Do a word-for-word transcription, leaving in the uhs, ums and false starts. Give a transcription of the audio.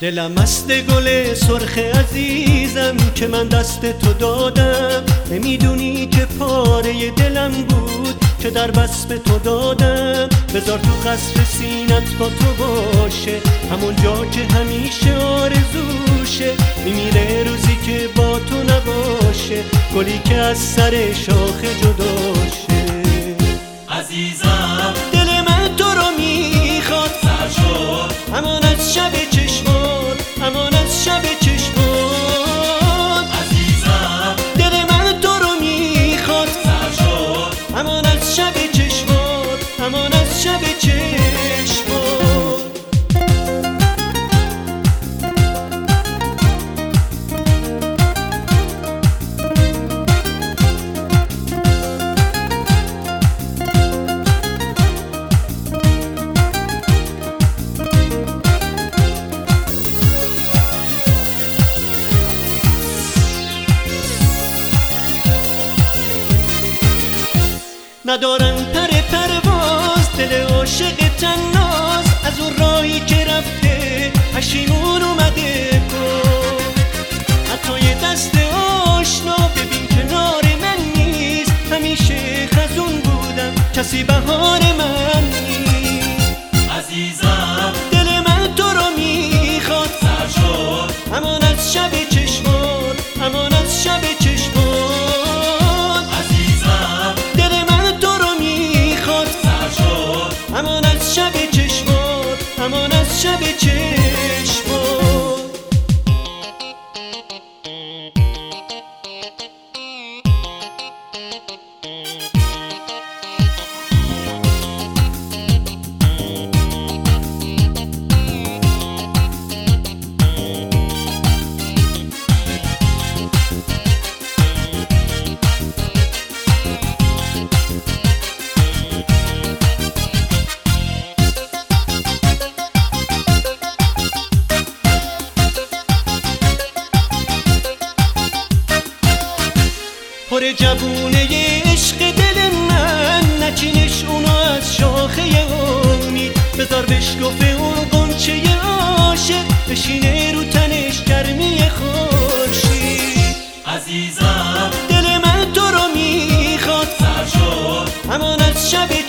دلم مست گل سرخ عزیزم که من دست تو دادم، نمیدونی که پاره دلم بود که در وصف تو دادم. بذار تو قصر سینت با تو باشه، همون جا که همیشه آرزوشه. میمیره روزی که با تو نباشه، گلی که از سر شاخه جداشه. عزیزم دل من تو رو میخواد، سر شد همان از شب چشمات، همان از شب چشمات. عزیزم دل من تو رو میخواد، سر شد همان از شب چشمات، همان از شب چشمات. ندارم پر پرواز، دل عاشق تناز، از اون راهی که رفته پشیمون اومده کن. حتی یه دست آشنا ببین کنار من نیست، همیشه خزون بودم کسی بهار من نیست. عزیزم دل من تو رو میخواد، سر شد همان از شب چشمات، همان از شب چشمات. همان از شب چشمات، همان از شب چشمات. پر جوونه عشق دل من، نچینش اونو از شاخه امید. بذار بشکفه اون غنچه عاشق، بشینه رو تنش گرمی خورشید. عزیزم دل من تو رو میخواد، سر شد همان از شب